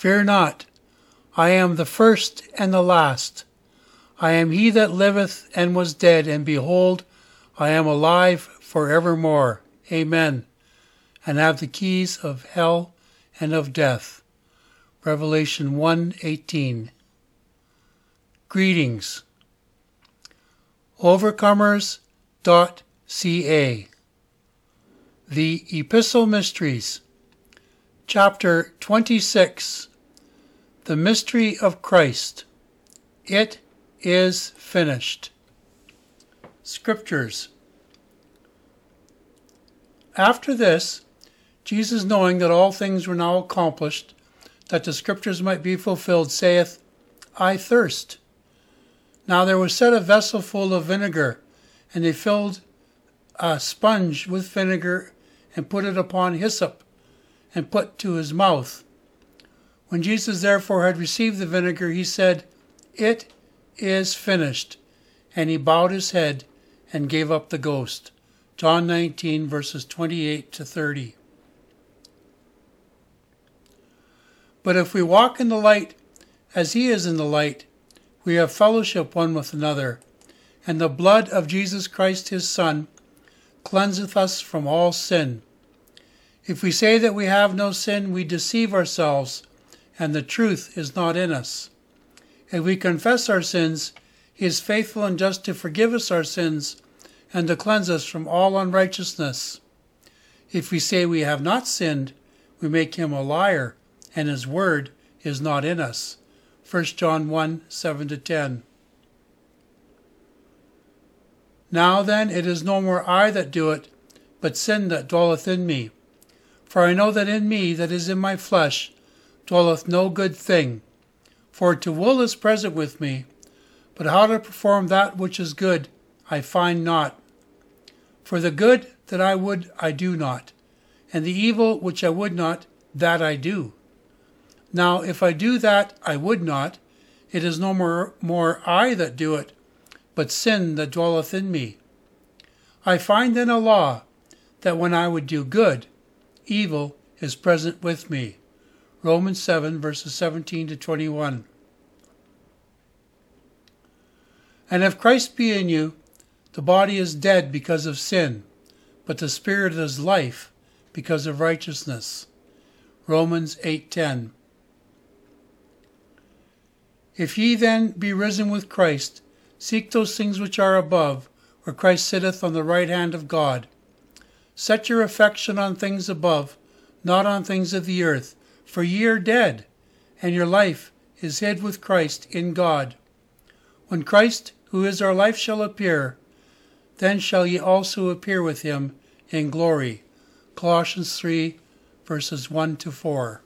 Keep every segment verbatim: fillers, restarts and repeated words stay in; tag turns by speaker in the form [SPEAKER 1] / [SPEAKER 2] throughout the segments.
[SPEAKER 1] Fear not, I am the first and the last. I am he that liveth and was dead, and behold, I am alive for evermore. Amen. And have the keys of hell and of death. Revelation one eighteen. Greetings. Overcomers dot c a. The Epistle Mysteries. Chapter twenty-six. The Mystery of Christ. It is finished. Scriptures. After this, Jesus, knowing that all things were now accomplished, that the Scriptures might be fulfilled, saith, I thirst. Now there was set a vessel full of vinegar, and they filled a sponge with vinegar, and put it upon hyssop, and put to his mouth. When Jesus therefore had received the vinegar, he said, It is finished. And he bowed his head and gave up the ghost. John nineteen, verses twenty-eight to thirty. But if we walk in the light, as he is in the light, we have fellowship one with another, and the blood of Jesus Christ his Son cleanseth us from all sin. If we say that we have no sin, we deceive ourselves, and the truth is not in us. If we confess our sins, he is faithful and just to forgive us our sins and to cleanse us from all unrighteousness. If we say we have not sinned, we make him a liar, and his word is not in us. First John one, seven to ten. Now then, it is no more I that do it, but sin that dwelleth in me. For I know that in me, that is in my flesh, dwelleth no good thing. For to will is present with me, but how to perform that which is good I find not. For the good that I would I do not, and the evil which I would not, that I do. Now if I do that I would not, it is no more, more I that do it, but sin that dwelleth in me. I find then a law, that when I would do good, evil is present with me. Romans seven, verses seventeen to twenty-one. And if Christ be in you, the body is dead because of sin, but the spirit is life because of righteousness. Romans eight ten. If ye then be risen with Christ, seek those things which are above, where Christ sitteth on the right hand of God. Set your affection on things above, not on things of the earth, for ye are dead, and your life is hid with Christ in God. When Christ, who is our life, shall appear, then shall ye also appear with him in glory. Colossians three, verses one to four.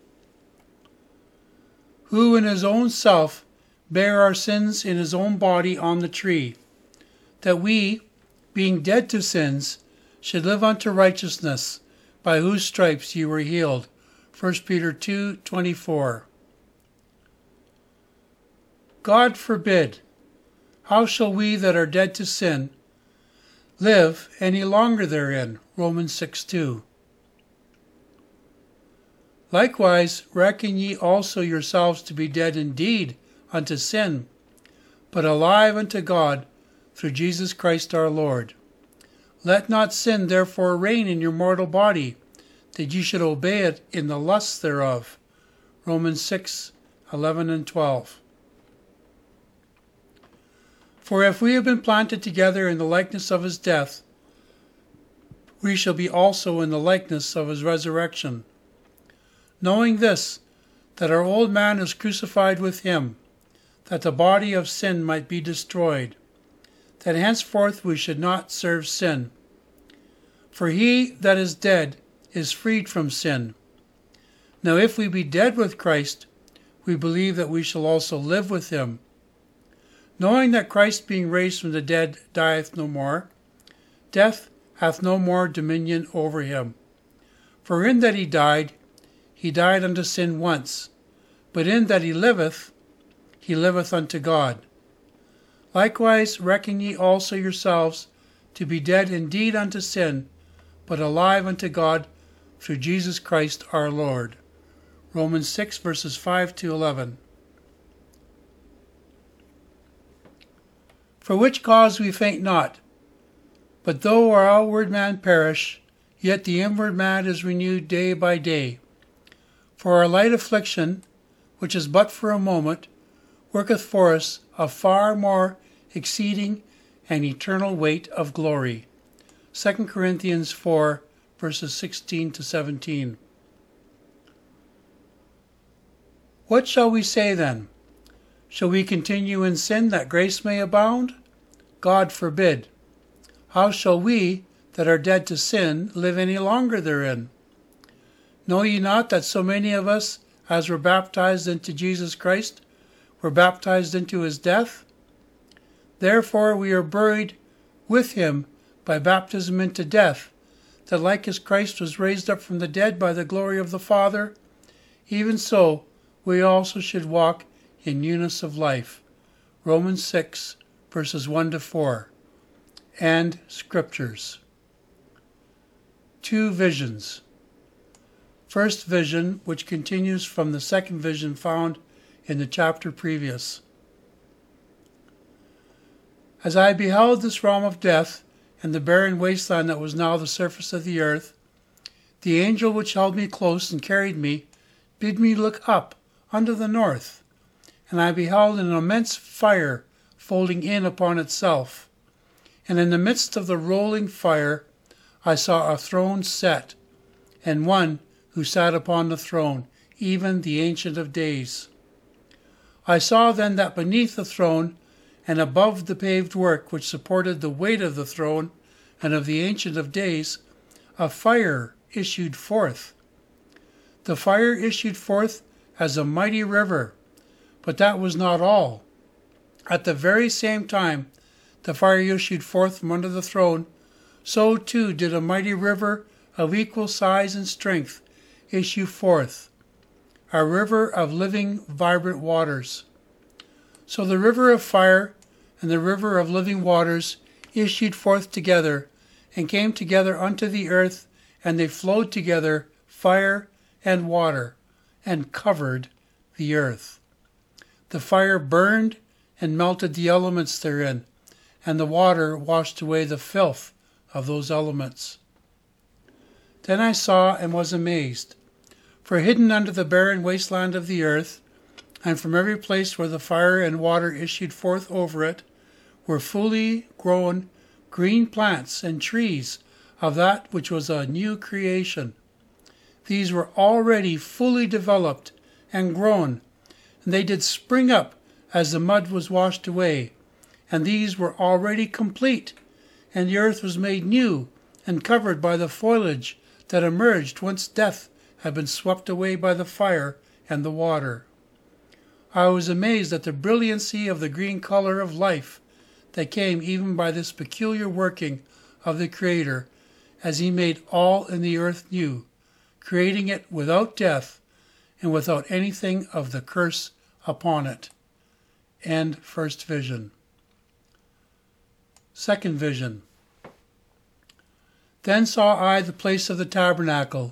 [SPEAKER 1] Who in his own self bare our sins in his own body on the tree, that we, being dead to sins, should live unto righteousness, by whose stripes ye were healed. First Peter two twenty-four. God forbid. How shall we that are dead to sin live any longer therein? Romans six two. Likewise reckon ye also yourselves to be dead indeed unto sin, but alive unto God through Jesus Christ our Lord. Let not sin therefore reign in your mortal body, that ye should obey it in the lusts thereof. Romans six eleven and twelve. For if we have been planted together in the likeness of his death, we shall be also in the likeness of his resurrection. Knowing this, that our old man is crucified with him, that the body of sin might be destroyed, that henceforth we should not serve sin. For he that is dead is freed from sin. Now if we be dead with Christ, we believe that we shall also live with him. Knowing that Christ being raised from the dead dieth no more, death hath no more dominion over him. For in that he died, he died unto sin once, but in that he liveth, he liveth unto God. Likewise reckon ye also yourselves to be dead indeed unto sin, but alive unto God through Jesus Christ our Lord. Romans six, verses five to eleven. For which cause we faint not, but though our outward man perish, yet the inward man is renewed day by day. For our light affliction, which is but for a moment, worketh for us a far more exceeding and eternal weight of glory. Second Corinthians four, verses sixteen to seventeen. What shall we say then? Shall we continue in sin that grace may abound? God forbid. How shall we that are dead to sin live any longer therein? Know ye not that so many of us as were baptized into Jesus Christ were baptized into his death? Therefore we are buried with him by baptism into death, that like as Christ was raised up from the dead by the glory of the Father, even so we also should walk in newness of life. Romans six, verses one to four. And Scriptures. Two visions. First vision, which continues from the second vision found in the chapter previous. As I beheld this realm of death, and the barren wasteland that was now the surface of the earth, the angel which held me close and carried me bid me look up unto the north, and I beheld an immense fire folding in upon itself. And in the midst of the rolling fire I saw a throne set, and one who sat upon the throne, even the Ancient of Days. I saw then that beneath the throne, and above the paved work which supported the weight of the throne and of the Ancient of Days, a fire issued forth. The fire issued forth as a mighty river, but that was not all. At the very same time the fire issued forth from under the throne, so too did a mighty river of equal size and strength issue forth, a river of living, vibrant waters. So the river of fire and the river of living waters issued forth together, and came together unto the earth, and they flowed together, fire and water, and covered the earth. The fire burned and melted the elements therein, and the water washed away the filth of those elements. Then I saw and was amazed, for hidden under the barren wasteland of the earth, and from every place where the fire and water issued forth over it, were fully grown green plants and trees of that which was a new creation. These were already fully developed and grown, and they did spring up as the mud was washed away, and these were already complete, and the earth was made new and covered by the foliage that emerged whence death had been swept away by the fire and the water. I was amazed at the brilliancy of the green color of life that came even by this peculiar working of the Creator, as he made all in the earth new, creating it without death and without anything of the curse upon it. End first vision. Second vision. Then saw I the place of the tabernacle,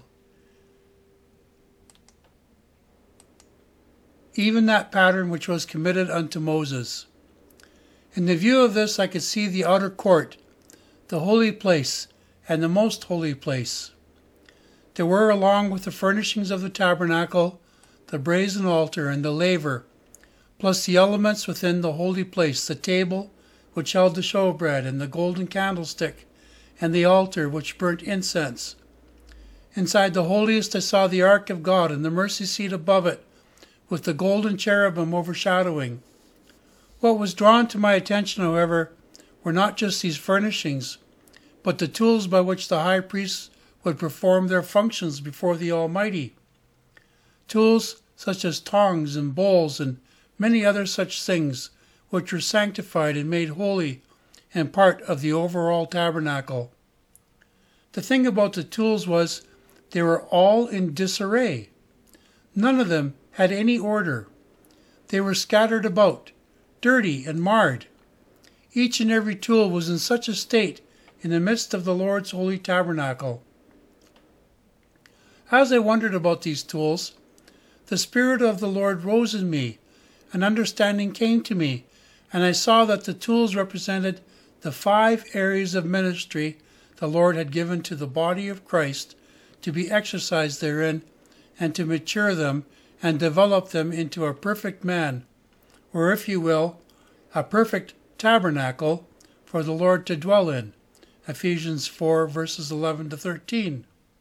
[SPEAKER 1] even that pattern which was committed unto Moses. In the view of this I could see the outer court, the holy place, and the most holy place. There were, along with the furnishings of the tabernacle, the brazen altar and the laver, plus the elements within the holy place, the table which held the showbread, and the golden candlestick, and the altar which burnt incense. Inside the holiest I saw the ark of God, and the mercy seat above it, with the golden cherubim overshadowing. What was drawn to my attention, however, were not just these furnishings, but the tools by which the high priests would perform their functions before the Almighty. Tools such as tongs and bowls and many other such things, which were sanctified and made holy and part of the overall tabernacle. The thing about the tools was they were all in disarray. None of them had any order. They were scattered about, dirty and marred. Each and every tool was in such a state in the midst of the Lord's holy tabernacle. As I wondered about these tools, the Spirit of the Lord rose in me, and understanding came to me, and I saw that the tools represented the five areas of ministry the Lord had given to the body of Christ to be exercised therein, and to mature them and develop them into a perfect man, or if you will, a perfect tabernacle for the Lord to dwell in. Ephesians four, verses eleven to thirteen.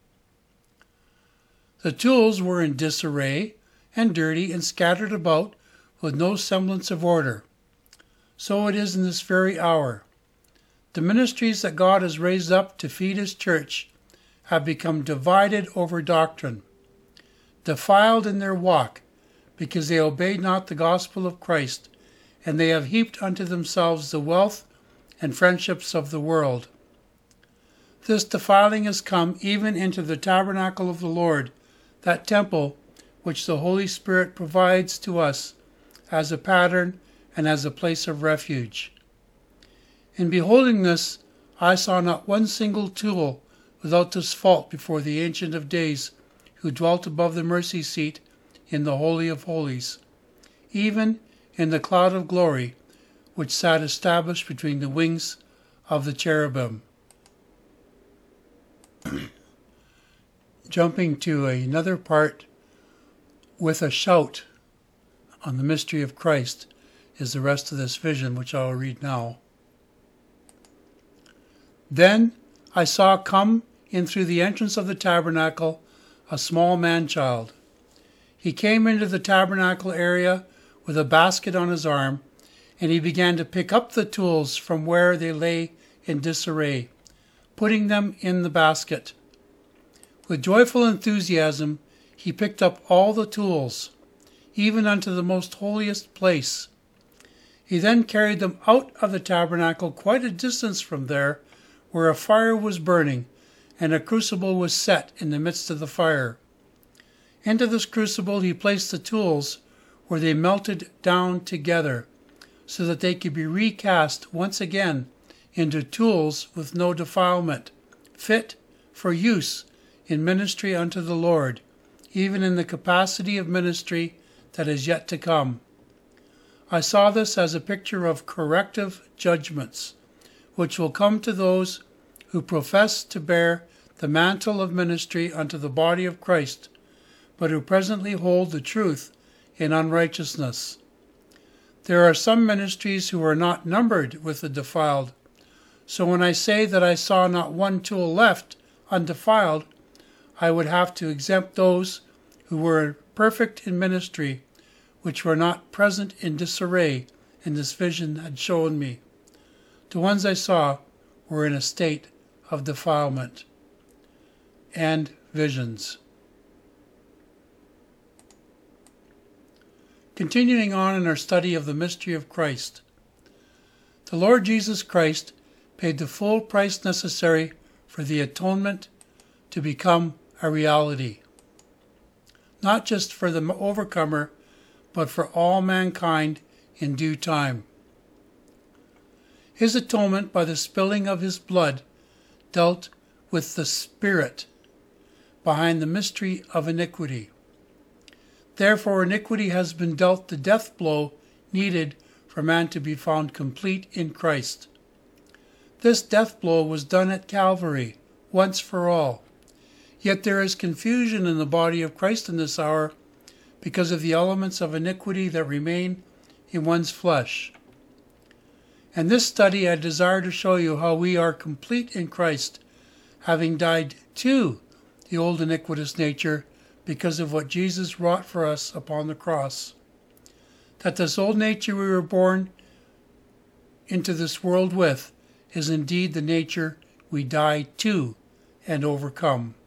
[SPEAKER 1] The tools were in disarray and dirty and scattered about with no semblance of order. So it is in this very hour. The ministries that God has raised up to feed His church have become divided over doctrine, defiled in their walk, because they obeyed not the gospel of Christ, and they have heaped unto themselves the wealth and friendships of the world. This defiling has come even into the tabernacle of the Lord, that temple which the Holy Spirit provides to us as a pattern and as a place of refuge. In beholding this, I saw not one single tool without this fault before the Ancient of Days, who dwelt above the mercy seat in the Holy of Holies, even in the cloud of glory which sat established between the wings of the cherubim. Jumping to another part, with a shout on the mystery of Christ, is the rest of this vision, which I will read now. Then I saw come in through the entrance of the tabernacle a small man-child. He came into the tabernacle area with a basket on his arm, and he began to pick up the tools from where they lay in disarray, putting them in the basket. With joyful enthusiasm he picked up all the tools, even unto the most holiest place. He then carried them out of the tabernacle quite a distance from there, where a fire was burning, and a crucible was set in the midst of the fire. Into this crucible he placed the tools, where they melted down together, so that they could be recast once again into tools with no defilement, fit for use in ministry unto the Lord, even in the capacity of ministry that is yet to come. I saw this as a picture of corrective judgments, which will come to those who profess to bear the mantle of ministry unto the body of Christ, but who presently hold the truth in unrighteousness. There are some ministries who are not numbered with the defiled, so when I say that I saw not one tool left undefiled, I would have to exempt those who were perfect in ministry, which were not present in disarray, and this vision had shown me. The ones I saw were in a state of defilement. And visions. Continuing on in our study of the mystery of Christ, the Lord Jesus Christ paid the full price necessary for the atonement to become a reality, not just for the overcomer, but for all mankind in due time. His atonement by the spilling of his blood dealt with the spirit behind the mystery of iniquity. Therefore, iniquity has been dealt the death blow needed for man to be found complete in Christ. This death blow was done at Calvary, once for all. Yet there is confusion in the body of Christ in this hour because of the elements of iniquity that remain in one's flesh. In this study, I desire to show you how we are complete in Christ, having died to the old iniquitous nature because of what Jesus wrought for us upon the cross. That this old nature we were born into this world with is indeed the nature we die to and overcome.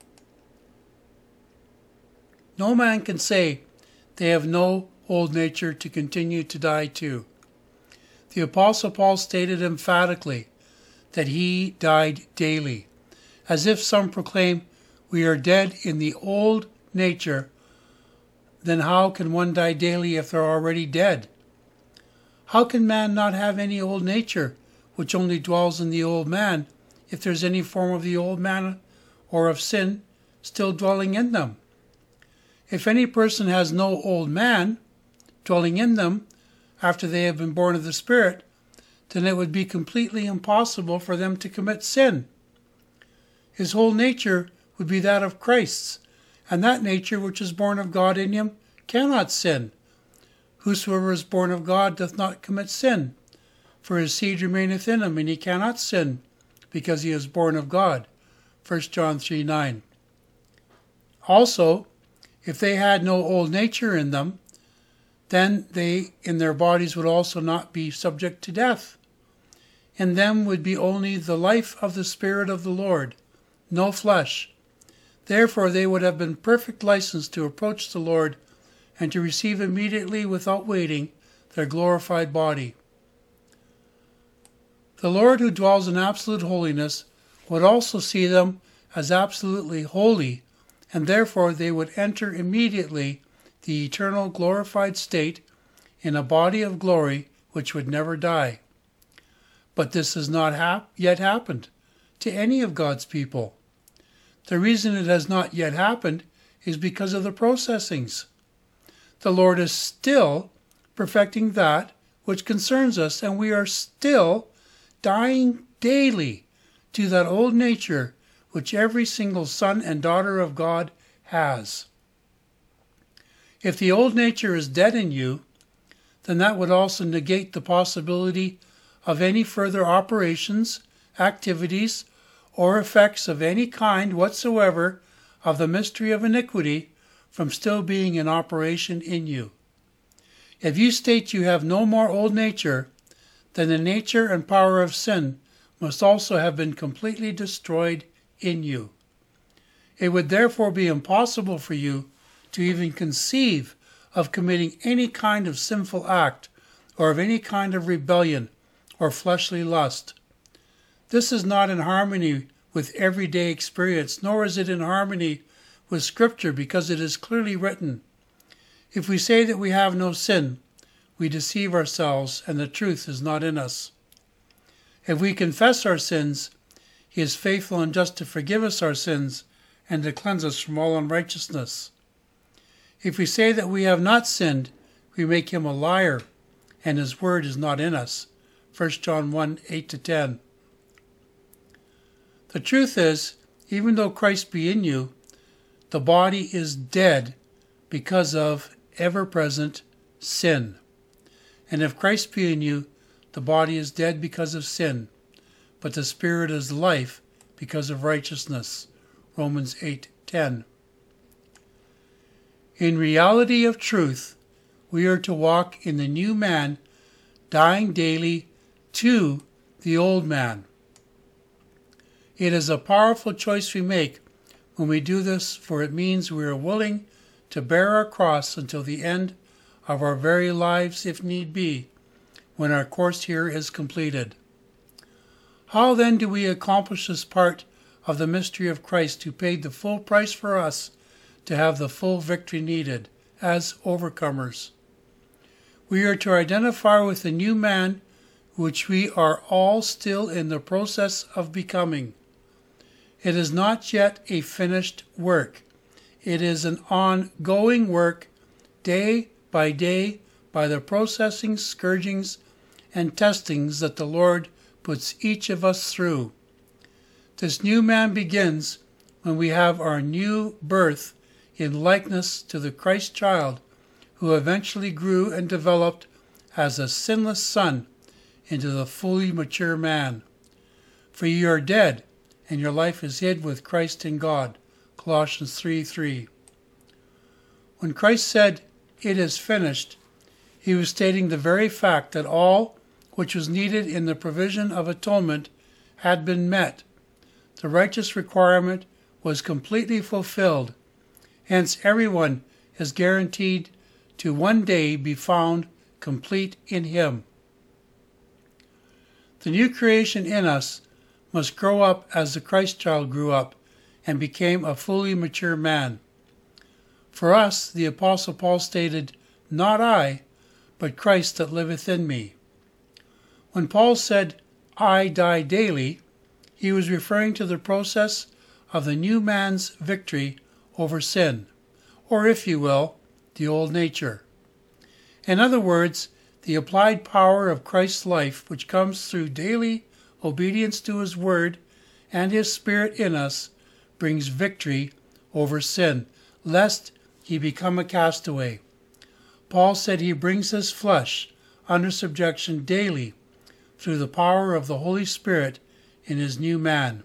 [SPEAKER 1] No man can say they have no old nature to continue to die to. The Apostle Paul stated emphatically that he died daily, as if some proclaim we are dead in the old nature. Then how can one die daily if they're already dead? How can man not have any old nature, which only dwells in the old man, if there's any form of the old man or of sin still dwelling in them? If any person has no old man dwelling in them after they have been born of the Spirit, then it would be completely impossible for them to commit sin. His whole nature would be that of Christ's, and that nature which is born of God in him cannot sin. Whosoever is born of God doth not commit sin, for his seed remaineth in him, and he cannot sin, because he is born of God. First John three nine. Also, if they had no old nature in them, then they in their bodies would also not be subject to death. In them would be only the life of the Spirit of the Lord, no flesh. Therefore they would have been perfect license to approach the Lord and to receive immediately without waiting their glorified body. The Lord, who dwells in absolute holiness, would also see them as absolutely holy, and therefore they would enter immediately the eternal glorified state in a body of glory which would never die. But this has not hap- yet happened to any of God's people. The reason it has not yet happened is because of the processings. The Lord is still perfecting that which concerns us, and we are still dying daily to that old nature which every single son and daughter of God has. If the old nature is dead in you, then that would also negate the possibility of any further operations, activities, or effects of any kind whatsoever of the mystery of iniquity from still being in operation in you. If you state you have no more old nature, then the nature and power of sin must also have been completely destroyed in you. It would therefore be impossible for you to even conceive of committing any kind of sinful act or of any kind of rebellion or fleshly lust. This is not in harmony with everyday experience, nor is it in harmony with Scripture, because it is clearly written, "If we say that we have no sin, we deceive ourselves, and the truth is not in us. If we confess our sins, he is faithful and just to forgive us our sins and to cleanse us from all unrighteousness. If we say that we have not sinned, we make him a liar, and his word is not in us." First John one, eight to ten. The truth is, even though Christ be in you, the body is dead because of ever-present sin. And if Christ be in you, the body is dead because of sin, but the Spirit is life because of righteousness. Romans eight ten. In reality of truth, we are to walk in the new man, dying daily to the old man. It is a powerful choice we make when we do this, for it means we are willing to bear our cross until the end of our very lives, if need be, when our course here is completed. How then do we accomplish this part of the mystery of Christ, who paid the full price for us to have the full victory needed as overcomers? We are to identify with the new man, which we are all still in the process of becoming. It is not yet a finished work. It is an ongoing work, day by day, by the processing, scourgings, and testings that the Lord puts each of us through. This new man begins when we have our new birth in likeness to the Christ child, who eventually grew and developed as a sinless son into the fully mature man. For ye are dead, and your life is hid with Christ in God. Colossians three three. When Christ said, "It is finished," he was stating the very fact that all which was needed in the provision of atonement had been met. The righteous requirement was completely fulfilled. Hence everyone is guaranteed to one day be found complete in him. The new creation in us must grow up as the Christ child grew up and became a fully mature man. For us, the Apostle Paul stated, "Not I, but Christ that liveth in me." When Paul said, "I die daily," he was referring to the process of the new man's victory over sin, or if you will, the old nature. In other words, the applied power of Christ's life, which comes through daily obedience to His Word and His Spirit in us, brings victory over sin, lest ye become a castaway. Paul said he brings his flesh under subjection daily through the power of the Holy Spirit in his new man.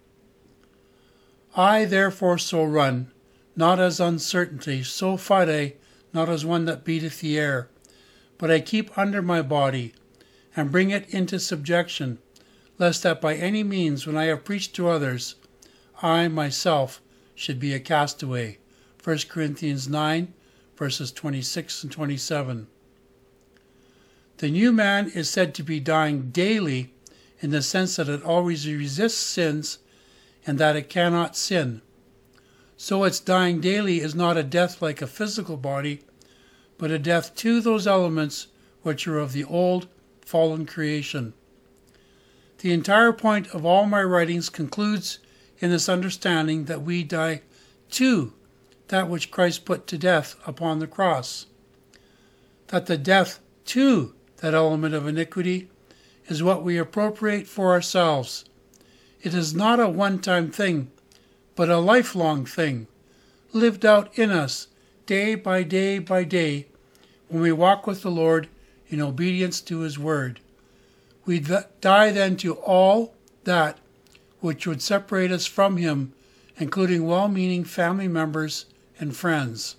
[SPEAKER 1] I therefore so run, not as uncertainty, so fight I, not as one that beateth the air, but I keep under my body, and bring it into subjection, lest that by any means, when I have preached to others, I myself should be a castaway. First Corinthians nine, verses twenty-six and twenty-seven. The new man is said to be dying daily in the sense that it always resists sins and that it cannot sin. So its dying daily is not a death like a physical body, but a death to those elements which are of the old fallen creation. The entire point of all my writings concludes in this understanding that we die to that which Christ put to death upon the cross. That the death to that element of iniquity is what we appropriate for ourselves. It is not a one-time thing, but a lifelong thing, lived out in us day by day by day when we walk with the Lord in obedience to His Word. We die then to all that which would separate us from Him, including well-meaning family members and friends.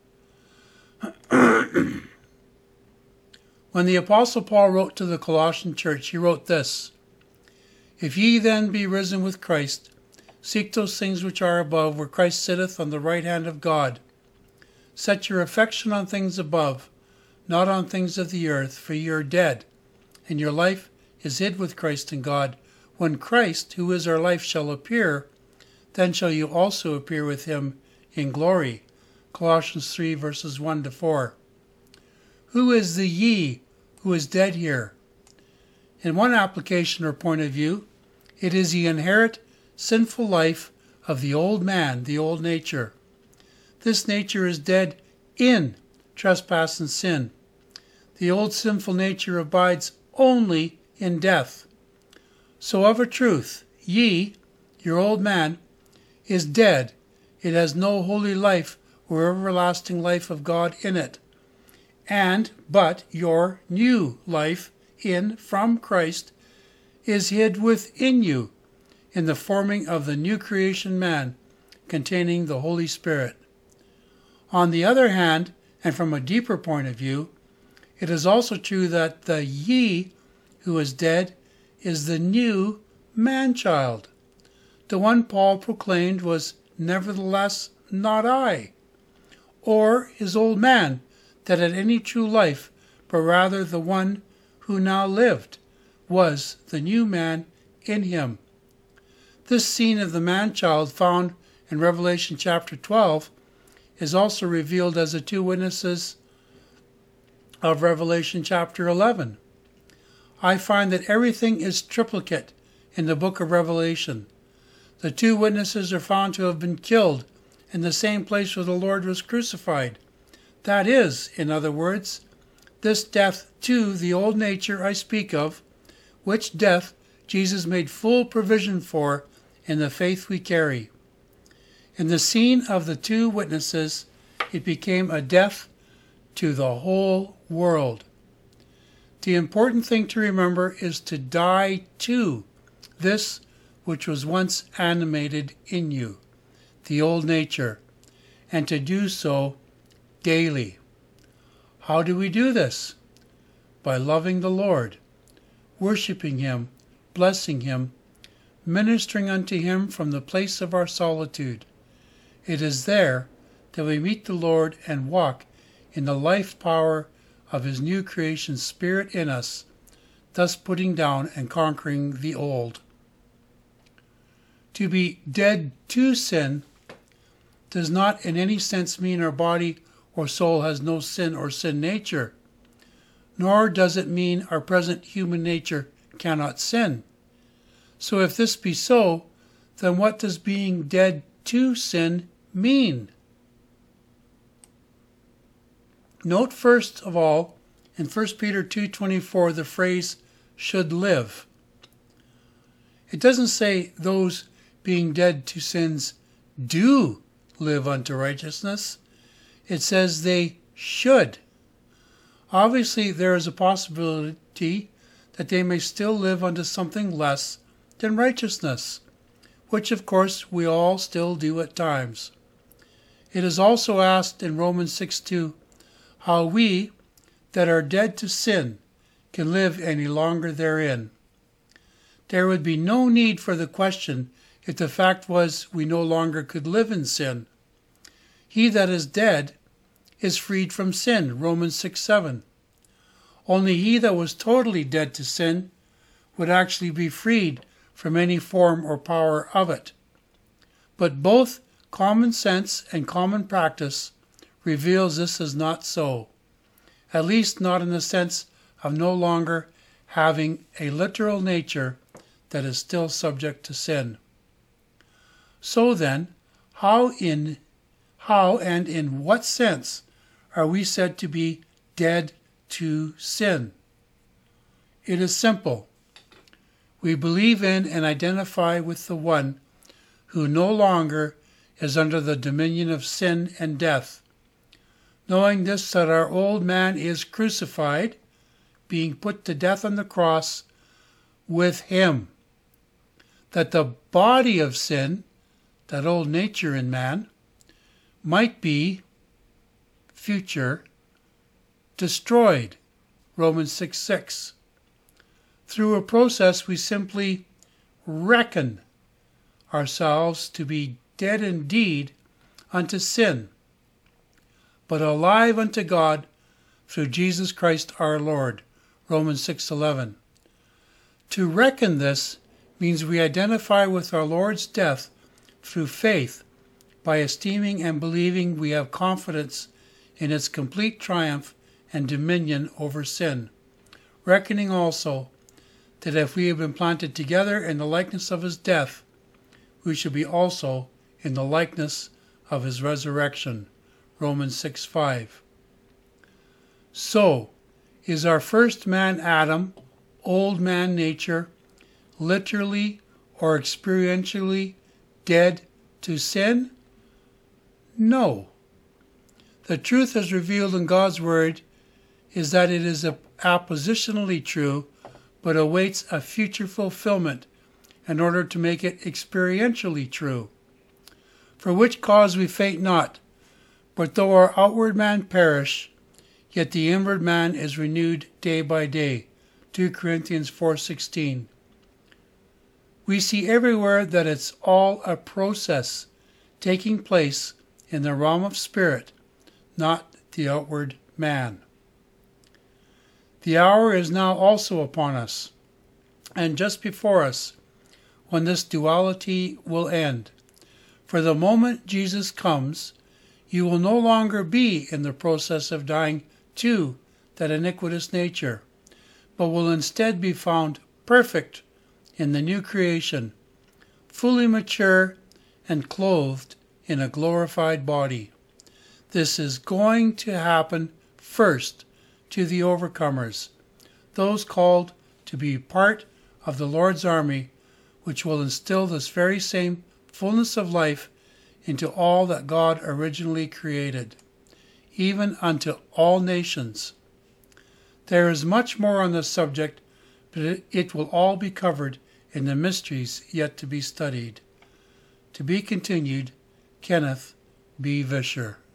[SPEAKER 1] When the Apostle Paul wrote to the Colossian church, he wrote this: If ye then be risen with Christ, seek those things which are above, where Christ sitteth on the right hand of God. Set your affection on things above, not on things of the earth, for ye are dead, and your life is hid with Christ in God. When Christ, who is our life, shall appear, then shall you also appear with Him in glory. Colossians three, verses one to four. Who is the ye who is dead here? In one application or point of view, it is the inherent sinful life of the old man, the old nature. This nature is dead in trespass and sin. The old sinful nature abides only in death. So of a truth, ye, your old man, is dead. It has no holy life or everlasting life of God in it. And but your new life in from Christ is hid within you in the forming of the new creation man containing the Holy Spirit. On the other hand, and from a deeper point of view, it is also true that the ye who is dead is the new man-child. The one Paul proclaimed was nevertheless not I, or his old man that had any true life, but rather the one who now lived was the new man in him. This scene of the man-child found in Revelation chapter twelve is also revealed as the two witnesses of Revelation chapter eleven. I find that everything is triplicate in the book of Revelation. The two witnesses are found to have been killed in the same place where the Lord was crucified. That is, in other words, this death to the old nature I speak of, which death Jesus made full provision for in the faith we carry. In the scene of the two witnesses, it became a death to the whole world. The important thing to remember is to die to this which was once animated in you, the old nature, and to do so daily. How do we do this? By loving the Lord, worshiping Him, blessing Him, ministering unto Him from the place of our solitude. It is there that we meet the Lord and walk in the life power of His new creation Spirit in us, thus putting down and conquering the old. To be dead to sin does not in any sense mean our body or soul has no sin or sin nature, nor does it mean our present human nature cannot sin. So if this be so, then what does being dead to sin mean? Note first of all in First Peter two twenty-four the phrase should live. It doesn't say those being dead to sins do live unto righteousness. It says they should. Obviously, there is a possibility that they may still live unto something less than righteousness, which of course we all still do at times. It is also asked in Romans six two how we that are dead to sin can live any longer therein. There would be no need for the question if the fact was we no longer could live in sin. He that is dead is freed from sin, Romans six seven. Only he that was totally dead to sin would actually be freed from any form or power of it. But both common sense and common practice reveals this is not so, at least not in the sense of no longer having a literal nature that is still subject to sin. So then, how in how and in what sense are we said to be dead to sin? It is simple. We believe in and identify with the one who no longer is under the dominion of sin and death, knowing this, that our old man is crucified, being put to death on the cross with him, that the body of sin, that old nature in man, might be, future, destroyed, Romans six six. Through a process we simply reckon ourselves to be dead indeed unto sin, but alive unto God through Jesus Christ our Lord, Romans six eleven. To reckon this means we identify with our Lord's death through faith by esteeming and believing we have confidence in its complete triumph and dominion over sin, reckoning also that if we have been planted together in the likeness of his death, we should be also in the likeness of his resurrection, Romans six five. So, is our first man Adam, old man nature, literally or experientially dead to sin? No. The truth as revealed in God's Word is that it is appositionally true, but awaits a future fulfillment in order to make it experientially true. For which cause we faint not, but though our outward man perish, yet the inward man is renewed day by day, Second Corinthians four sixteen. We see everywhere that it's all a process taking place in the realm of spirit, not the outward man. The hour is now also upon us, and just before us, when this duality will end. For the moment Jesus comes, you will no longer be in the process of dying to that iniquitous nature, but will instead be found perfect in the new creation, fully mature and clothed in a glorified body. This is going to happen first to the overcomers, those called to be part of the Lord's army, which will instill this very same fullness of life into all that God originally created, even unto all nations. There is much more on this subject, but it will all be covered in the mysteries yet to be studied. To be continued, Kenneth B. Vischer.